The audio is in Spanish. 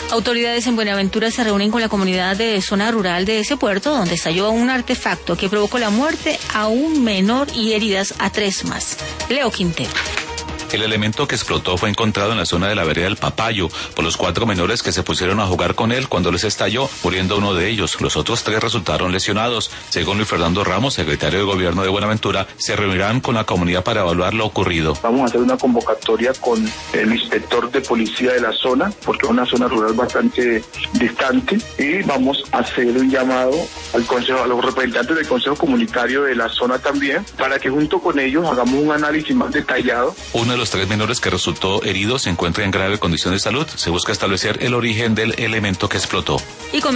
Autoridades en Buenaventura se reúnen con la comunidad de zona rural de ese puerto, donde estalló un artefacto que provocó la muerte a un menor y heridas a 3 más. Leo Quintero. El elemento que explotó fue encontrado en la zona de la vereda del Papayo por los 4 menores que se pusieron a jugar con él cuando les estalló, muriendo uno de ellos. Los otros 3 resultaron lesionados. Según Luis Fernando Ramos, secretario de Gobierno de Buenaventura, se reunirán con la comunidad para evaluar lo ocurrido. Vamos a hacer una convocatoria con el inspector de policía de la zona, porque es una zona rural bastante distante, y vamos a hacer un llamado al consejo, a los representantes del consejo comunitario de la zona también, para que junto con ellos hagamos un análisis más detallado. Uno de los 3 menores que resultó herido se encuentra en grave condición de salud. Se busca establecer el origen del elemento que explotó.